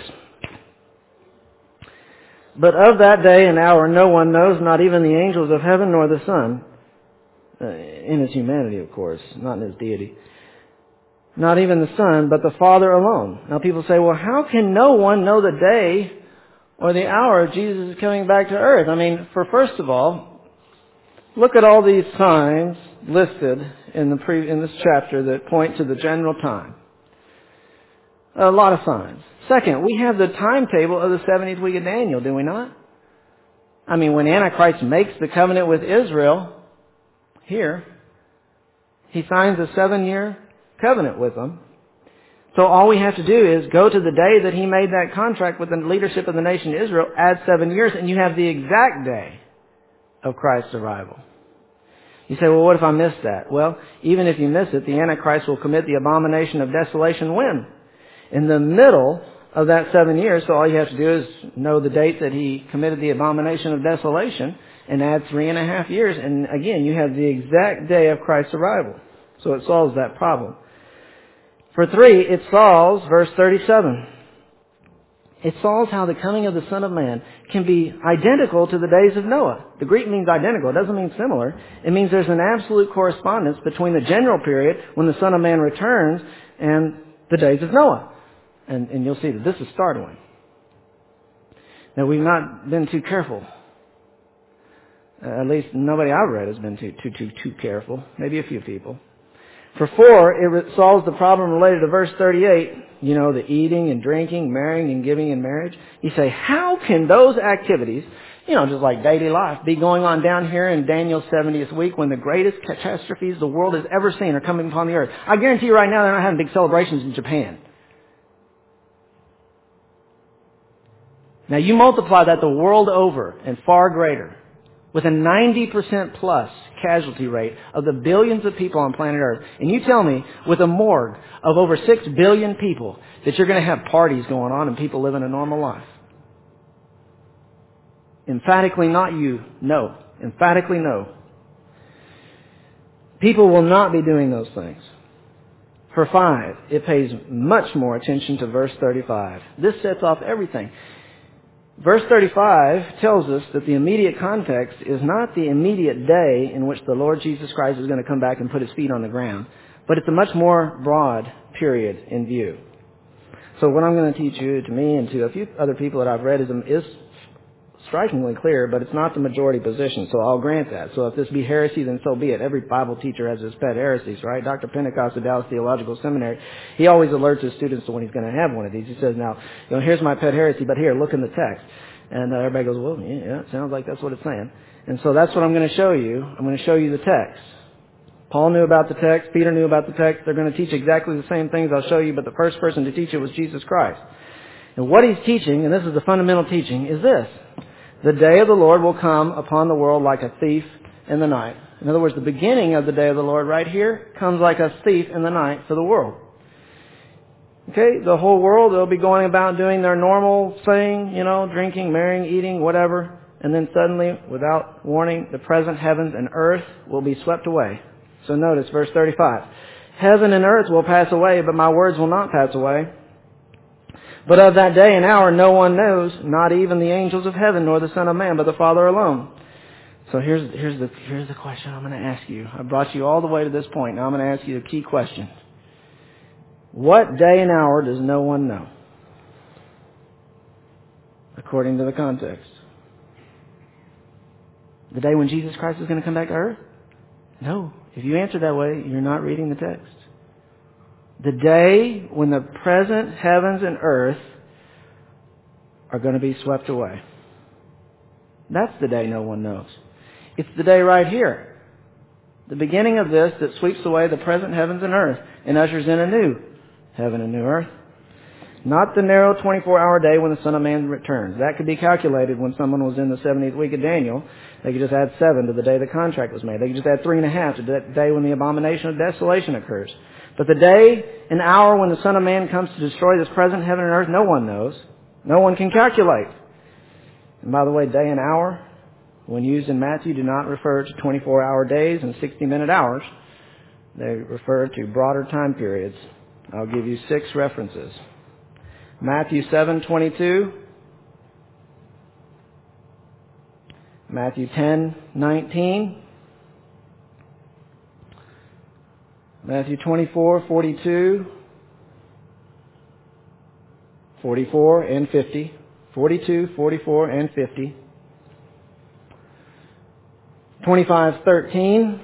But of that day and hour no one knows, not even the angels of heaven nor the Son, in his humanity, of course, not in his deity. Not even the Son, but the Father alone. Now people say, well, how can no one know the day or the hour of Jesus is coming back to earth? I mean, first of all, look at all these signs listed in this chapter that point to the general time. A lot of signs. Second, we have the timetable of the 70th week of Daniel, do we not? I mean, when Antichrist makes the covenant with Israel, here, he signs a 7-year covenant with them. So all we have to do is go to the day that he made that contract with the leadership of the nation of Israel, add 7 years, and you have the exact day of Christ's arrival. You say, well, what if I miss that? Well, even if you miss it, the Antichrist will commit the abomination of desolation when? In the middle of that 7 years, so all you have to do is know the date that he committed the abomination of desolation and add 3.5 years, and again, you have the exact day of Christ's arrival. So it solves that problem. For three, it solves verse 37. It solves how the coming of the Son of Man can be identical to the days of Noah. The Greek means identical. It doesn't mean similar. It means there's an absolute correspondence between the general period when the Son of Man returns and the days of Noah. And you'll see that this is startling. Now, we've not been too careful. At least nobody I've read has been too careful. Maybe a few people. For four, it solves the problem related to verse 38. You know, the eating and drinking, marrying and giving in marriage. You say, how can those activities, just like daily life, be going on down here in Daniel's 70th week when the greatest catastrophes the world has ever seen are coming upon the earth? I guarantee you right now they're not having big celebrations in Japan. Now you multiply that the world over and far greater with a 90% plus casualty rate of the billions of people on planet Earth. And you tell me, with a morgue of over 6 billion people, that you're going to have parties going on and people living a normal life. Emphatically not you. No. Emphatically no. People will not be doing those things. For 5, it pays much more attention to verse 35. This sets off everything. Verse 35 tells us that the immediate context is not the immediate day in which the Lord Jesus Christ is going to come back and put his feet on the ground, but it's a much more broad period in view. So what I'm going to teach you, to me and to a few other people that I've read, is strikingly clear, but it's not the majority position, so I'll grant that. So if this be heresy, then so be it. Every Bible teacher has his pet heresies, right? Dr. Pentecost at Dallas Theological Seminary, he always alerts his students to when he's going to have one of these. He says, now, here's my pet heresy, but here, look in the text. And everybody goes, well, yeah, it sounds like that's what it's saying. And so that's what I'm going to show you. I'm going to show you the text. Paul knew about the text. Peter knew about the text. They're going to teach exactly the same things I'll show you, but the first person to teach it was Jesus Christ. And what he's teaching, and this is the fundamental teaching, is this. The day of the Lord will come upon the world like a thief in the night. In other words, the beginning of the day of the Lord right here comes like a thief in the night for the world. Okay, the whole world, they'll be going about doing their normal thing, drinking, marrying, eating, whatever. And then suddenly, without warning, the present heavens and earth will be swept away. So notice verse 35. Heaven and earth will pass away, but my words will not pass away. But of that day and hour no one knows, not even the angels of heaven, nor the Son of Man, but the Father alone. So here's the question I'm going to ask you. I brought you all the way to this point. Now I'm going to ask you a key question. What day and hour does no one know? According to the context. The day when Jesus Christ is going to come back to earth? No. If you answer that way, you're not reading the text. The day when the present heavens and earth are going to be swept away. That's the day no one knows. It's the day right here. The beginning of this that sweeps away the present heavens and earth and ushers in a new heaven and new earth. Not the narrow 24-hour day when the Son of Man returns. That could be calculated when someone was in the 70th week of Daniel. They could just add 7 to the day the contract was made. They could just add 3.5 to the day when the abomination of desolation occurs. But the day and hour when the Son of Man comes to destroy this present heaven and earth, no one knows. No one can calculate. And by the way, day and hour, when used in Matthew, do not refer to 24-hour days and 60-minute hours. They refer to broader time periods. I'll give you 6 references. Matthew 7:22, Matthew 10:19, Matthew 24:42, 44 and 50, 42, 44 and 50, 25:13,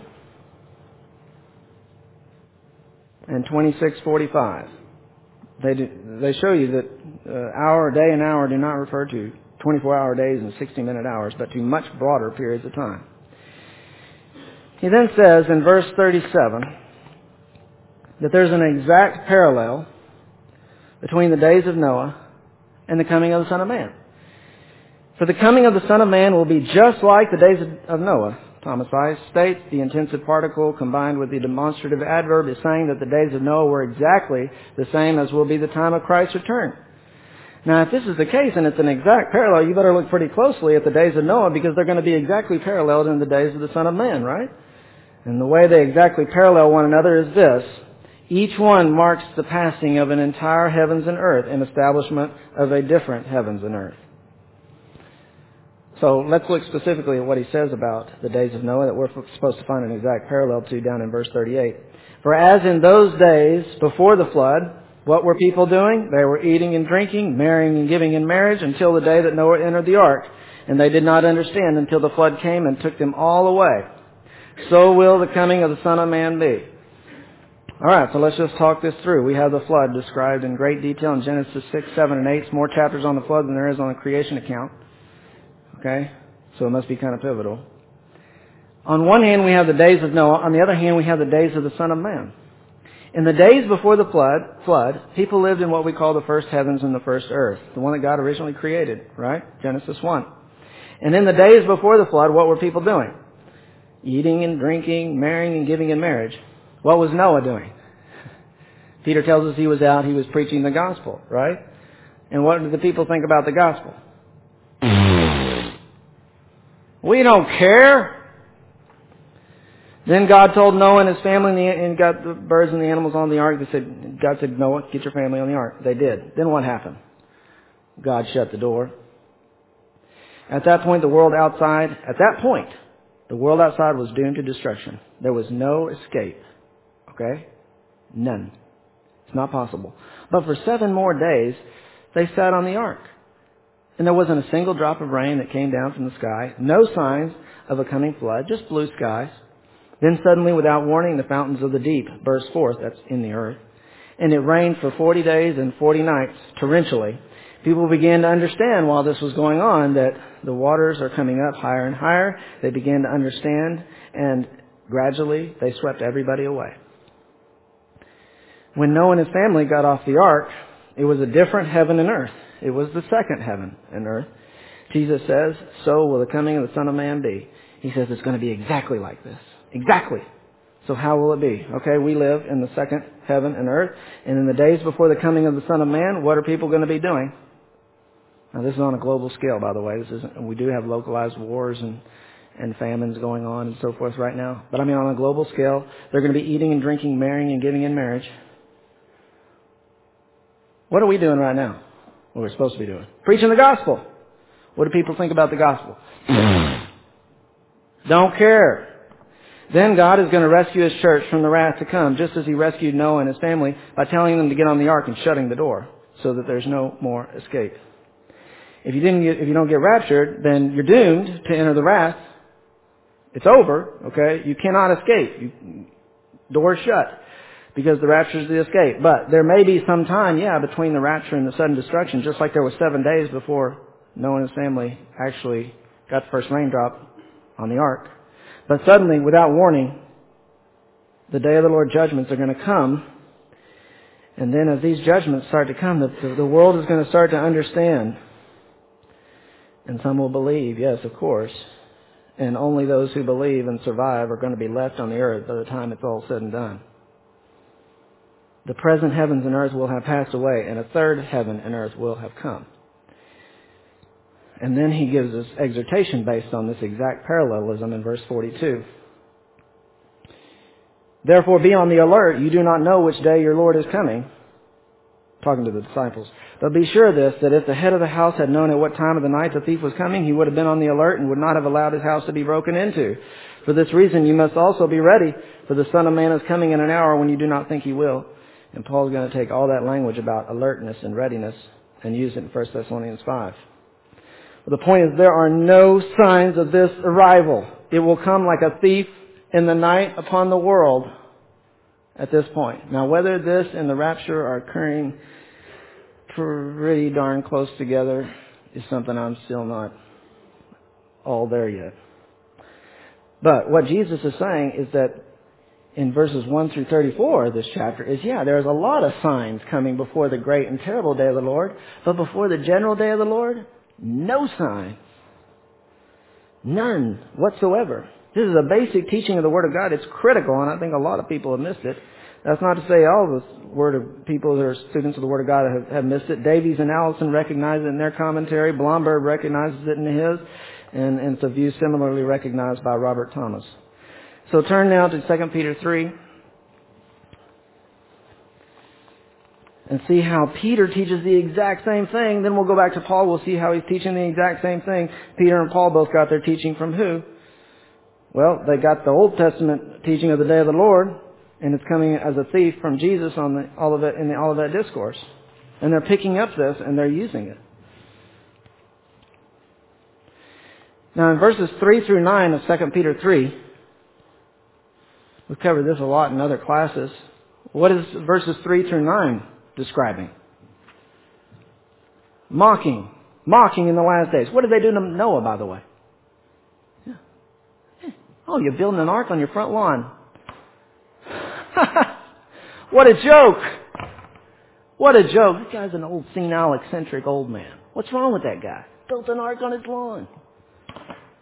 and 26:45. They show you that day and hour do not refer to 24-hour days and 60-minute hours, but to much broader periods of time. He then says in verse 37 that there's an exact parallel between the days of Noah and the coming of the Son of Man. For the coming of the Son of Man will be just like the days of Noah. Thomas Ice states the intensive particle combined with the demonstrative adverb is saying that the days of Noah were exactly the same as will be the time of Christ's return. Now, if this is the case and it's an exact parallel, you better look pretty closely at the days of Noah because they're going to be exactly paralleled in the days of the Son of Man, right? And the way they exactly parallel one another is this. Each one marks the passing of an entire heavens and earth and establishment of a different heavens and earth. So let's look specifically at what he says about the days of Noah that we're supposed to find an exact parallel to down in verse 38. For as in those days before the flood, what were people doing? They were eating and drinking, marrying and giving in marriage until the day that Noah entered the ark. And they did not understand until the flood came and took them all away. So will the coming of the Son of Man be. All right, so let's just talk this through. We have the flood described in great detail in Genesis 6, 7, and 8. It's more chapters on the flood than there is on the creation account. Okay? So it must be kind of pivotal. On one hand, we have the days of Noah. On the other hand, we have the days of the Son of Man. In the days before the flood, people lived in what we call the first heavens and the first earth, the one that God originally created, right? Genesis 1. And in the days before the flood, what were people doing? Eating and drinking, marrying and giving in marriage. What was Noah doing? Peter tells us he was out, he was preaching the gospel, right? And what did the people think about the gospel? We don't care. Then God told Noah and his family and got the birds and the animals on the ark. God said, Noah, get your family on the ark. They did. Then what happened? God shut the door. At that point, the world outside was doomed to destruction. There was no escape. Okay? None. It's not possible. But for 7 more days, they sat on the ark. And there wasn't a single drop of rain that came down from the sky. No signs of a coming flood, just blue skies. Then suddenly, without warning, the fountains of the deep burst forth, that's in the earth. And it rained for 40 days and 40 nights, torrentially. People began to understand while this was going on that the waters are coming up higher and higher. They began to understand, and gradually they swept everybody away. When Noah and his family got off the ark, it was a different heaven and earth. It was the second heaven and earth. Jesus says, so will the coming of the Son of Man be. He says it's going to be exactly like this. Exactly. So how will it be? Okay, we live in the second heaven and earth. And in the days before the coming of the Son of Man, what are people going to be doing? Now this is on a global scale, by the way. We do have localized wars and famines going on and so forth right now. But I mean on a global scale, they're going to be eating and drinking, marrying and giving in marriage. What are we doing right now? What we're supposed to be doing? Preaching the gospel. What do people think about the gospel? Don't care. Then God is going to rescue His church from the wrath to come, just as He rescued Noah and his family by telling them to get on the ark and shutting the door so that there's no more escape. If you don't get raptured, then you're doomed to enter the wrath. It's over, okay? You cannot escape. Door's shut because the rapture is the escape. But there may be some time, between the rapture and the sudden destruction, just like there was 7 days before Noah and his family actually got the first raindrop on the ark. But suddenly, without warning, the day of the Lord judgments are going to come. And then as these judgments start to come, the world is going to start to understand. And some will believe, yes, of course. And only those who believe and survive are going to be left on the earth by the time it's all said and done. The present heavens and earth will have passed away, and a third heaven and earth will have come. And then he gives us exhortation based on this exact parallelism in verse 42. Therefore be on the alert. You do not know which day your Lord is coming. Talking to the disciples. But be sure of this, that if the head of the house had known at what time of the night the thief was coming, he would have been on the alert and would not have allowed his house to be broken into. For this reason you must also be ready, for the Son of Man is coming in an hour when you do not think he will. And Paul's going to take all that language about alertness and readiness and use it in 1 Thessalonians 5. But the point is there are no signs of this arrival. It will come like a thief in the night upon the world at this point. Now, whether this and the rapture are occurring pretty darn close together is something I'm still not all there yet. But what Jesus is saying is that in verses 1 through 34 of this chapter is, there's a lot of signs coming before the great and terrible day of the Lord, but before the general day of the Lord, no sign. None whatsoever. This is a basic teaching of the Word of God. It's critical, and I think a lot of people have missed it. That's not to say all the people that are students of the Word of God have missed it. Davies and Allison recognize it in their commentary. Blomberg recognizes it in his. And it's a view similarly recognized by Robert Thomas. So turn now to 2 Peter 3. And see how Peter teaches the exact same thing. Then we'll go back to Paul. We'll see how he's teaching the exact same thing. Peter and Paul both got their teaching from who? Well, they got the Old Testament teaching of the day of the Lord, and it's coming as a thief from Jesus on the Olivet Discourse. And they're picking up this and they're using it. Now in verses 3 through 9 of 2 Peter 3, we've covered this a lot in other classes. What is verses 3 through 9 describing? Mocking. Mocking in the last days. What did they do to Noah, by the way? Oh, you're building an ark on your front lawn. What a joke. What a joke. This guy's an old senile, eccentric old man. What's wrong with that guy? Built an ark on his lawn.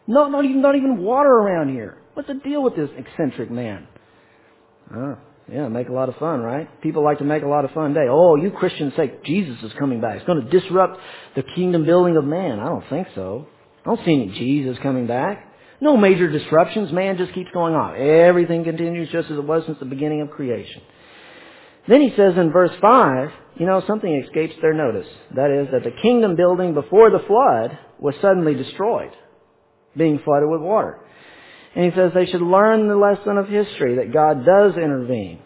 Not even water around here. What's the deal with this eccentric man? Yeah, make a lot of fun, right? People like to make a lot of fun day. Oh, you Christians say Jesus is coming back. It's going to disrupt the kingdom building of man. I don't think so. I don't see any Jesus coming back. No major disruptions. Man just keeps going on. Everything continues just as it was since the beginning of creation. Then he says in verse 5, something escapes their notice. That is that the kingdom building before the flood was suddenly destroyed, being flooded with water. And he says they should learn the lesson of history, that God does intervene.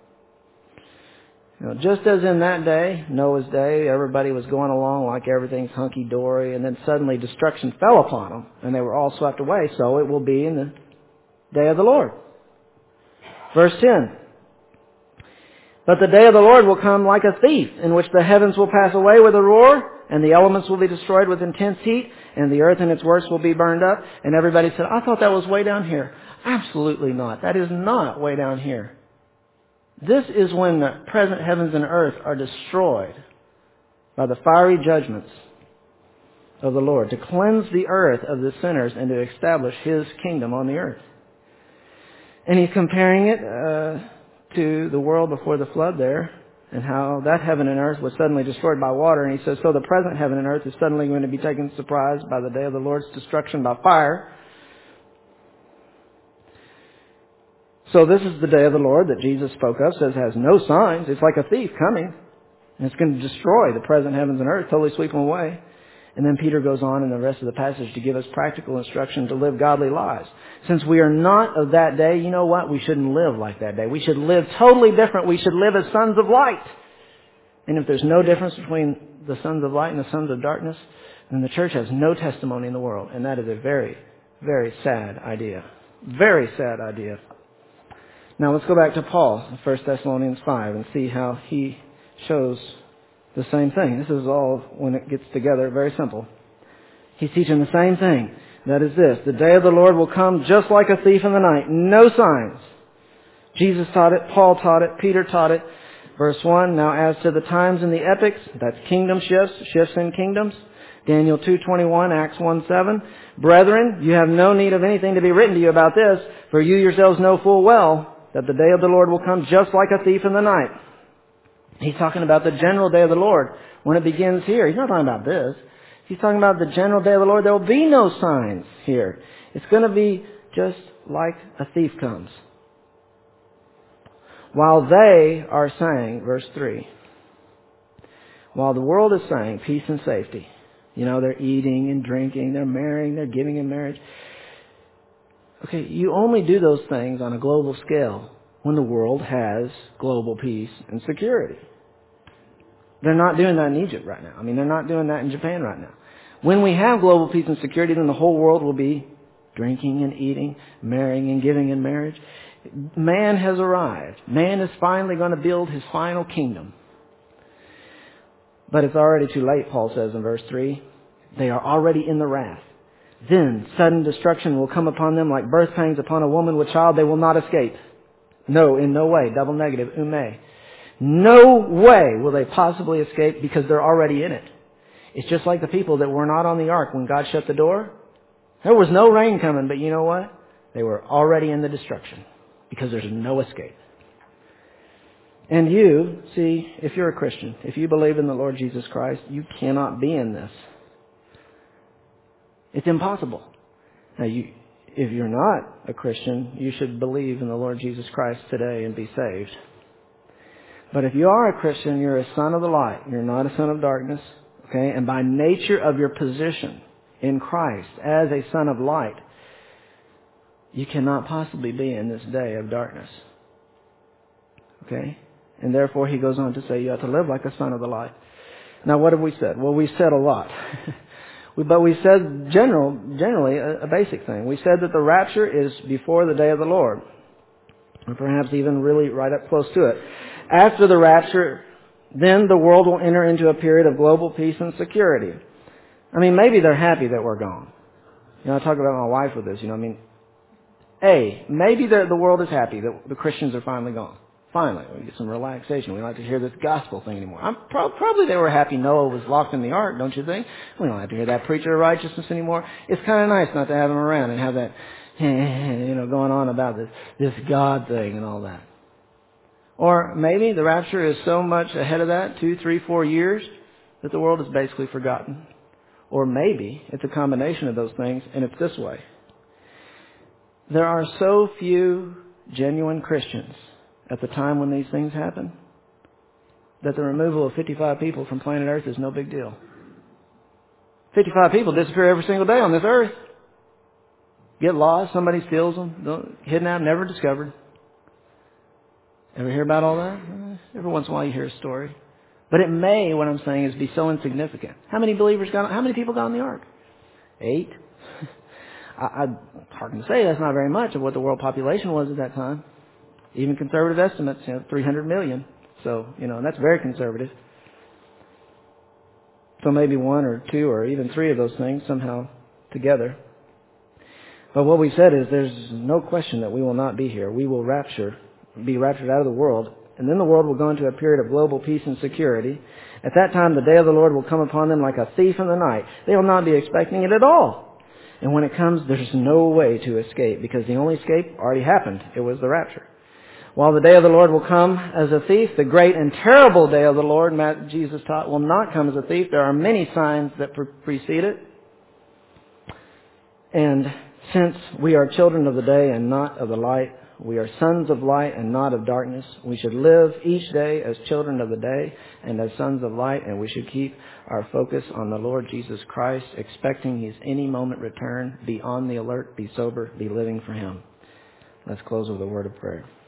Just as in that day, Noah's day, everybody was going along like everything's hunky-dory, and then suddenly destruction fell upon them, and they were all swept away. So it will be in the day of the Lord. Verse 10. But the day of the Lord will come like a thief, in which the heavens will pass away with a roar, and the elements will be destroyed with intense heat, and the earth and its works will be burned up. And everybody said, I thought that was way down here. Absolutely not. That is not way down here. This is when the present heavens and earth are destroyed by the fiery judgments of the Lord, to cleanse the earth of the sinners and to establish His kingdom on the earth. And he's comparing it to the world before the flood there, and how that heaven and earth was suddenly destroyed by water. And he says, so the present heaven and earth is suddenly going to be taken surprise by the day of the Lord's destruction by fire. So this is the day of the Lord that Jesus spoke of, says has no signs. It's like a thief coming. And it's going to destroy the present heavens and earth, totally sweep them away. And then Peter goes on in the rest of the passage to give us practical instruction to live godly lives. Since we are not of that day, you know what? We shouldn't live like that day. We should live totally different. We should live as sons of light. And if there's no difference between the sons of light and the sons of darkness, then the church has no testimony in the world. And that is a very, very sad idea. Very sad idea. Now let's go back to Paul, 1 Thessalonians 5, and see how he shows the same thing. This is all, when it gets together, very simple. He's teaching the same thing. That is this: the day of the Lord will come just like a thief in the night. No signs. Jesus taught it. Paul taught it. Peter taught it. Verse 1, now as to the times and the epochs, that's kingdom shifts in kingdoms. Daniel 2:21, Acts 1:7. Brethren, you have no need of anything to be written to you about this, for you yourselves know full well that the day of the Lord will come just like a thief in the night. He's talking about the general day of the Lord when it begins here. He's not talking about this. He's talking about the general day of the Lord. There will be no signs here. It's going to be just like a thief comes. While they are saying, verse 3, while the world is saying peace and safety, they're eating and drinking, they're marrying, they're giving in marriage. Okay, you only do those things on a global scale when the world has global peace and security. They're not doing that in Egypt right now. They're not doing that in Japan right now. When we have global peace and security, then the whole world will be drinking and eating, marrying and giving in marriage. Man has arrived. Man is finally going to build his final kingdom. But it's already too late, Paul says in verse 3. They are already in the wrath. Then sudden destruction will come upon them like birth pangs upon a woman with child. They will not escape. No, in no way. Double negative, ume. No way will they possibly escape because they're already in it. It's just like the people that were not on the ark when God shut the door. There was no rain coming, but you know what? They were already in the destruction because there's no escape. And you, see, if you're a Christian, if you believe in the Lord Jesus Christ, you cannot be in this. It's impossible. Now, if you're not a Christian, you should believe in the Lord Jesus Christ today and be saved. But if you are a Christian, you're a son of the light. You're not a son of darkness. Okay? And by nature of your position in Christ as a son of light, you cannot possibly be in this day of darkness. Okay? And therefore he goes on to say you have to live like a son of the light. Now what have we said? Well, we said a lot. But we said generally a basic thing. We said that the rapture is before the day of the Lord. Or perhaps even really right up close to it. After the rapture, then the world will enter into a period of global peace and security. Maybe they're happy that we're gone. I talk about my wife with this, maybe the world is happy that the Christians are finally gone. Finally, we get some relaxation. We don't have to hear this gospel thing anymore. Probably they were happy Noah was locked in the ark, don't you think? We don't have to hear that preacher of righteousness anymore. It's kind of nice not to have him around and have that, going on about this God thing and all that. Or maybe the rapture is so much ahead of that, 2, 3, 4 years, that the world is basically forgotten. Or maybe it's a combination of those things, and it's this way. There are so few genuine Christians at the time when these things happen that the removal of 55 people from planet Earth is no big deal. 55 people disappear every single day on this earth. Get lost, somebody steals them, kidnapped, never discovered. Ever hear about all that? Every once in a while you hear a story. But it may, what I'm saying, is be so insignificant. How many people got on the ark? 8. Hard to say that's not very much of what the world population was at that time. Even conservative estimates, 300 million. So, and that's very conservative. So maybe 1 or 2 or even 3 of those things somehow together. But what we said is there's no question that we will not be here. We will be raptured out of the world. And then the world will go into a period of global peace and security. At that time, the day of the Lord will come upon them like a thief in the night. They will not be expecting it at all. And when it comes, there's no way to escape, because the only escape already happened. It was the rapture. While the day of the Lord will come as a thief, the great and terrible day of the Lord, Jesus taught, will not come as a thief. There are many signs that precede it. And since we are children of the day and not of the light, we are sons of light and not of darkness. We should live each day as children of the day and as sons of light, and we should keep our focus on the Lord Jesus Christ, expecting His any moment return. Be on the alert, be sober, be living for Him. Let's close with a word of prayer.